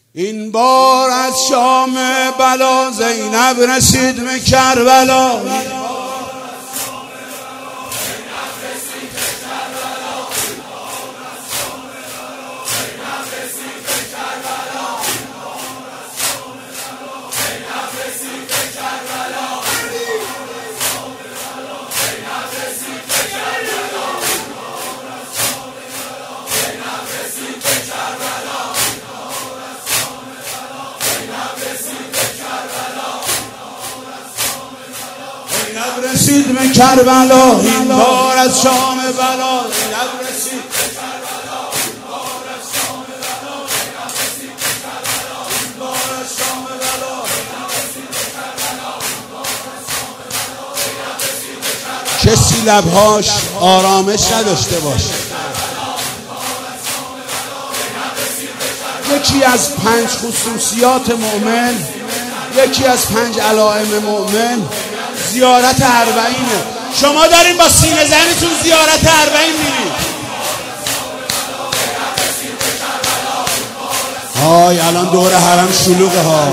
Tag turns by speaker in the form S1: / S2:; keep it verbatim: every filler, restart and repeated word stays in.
S1: این بار از شام بلا زینب رسید به کربلا. رسید به کربلا، این بار از شام بلا زینب رسید به کربلا. این بار از شام بلا زینب رسید به کربلا. این بار از شام بلا زینب رسید به کربلا. این بار از شام بلا زینب رسید به کربلا. کسی لبهاش آرامش نداشته باشه. یکی از پنج خصوصیات مؤمن، یکی از پنج علائم مؤمن زیارت اربعینه. شما دارین با سینه زنیتون زیارت اربعین میرید. آی الان دور حرم شلوغه ها.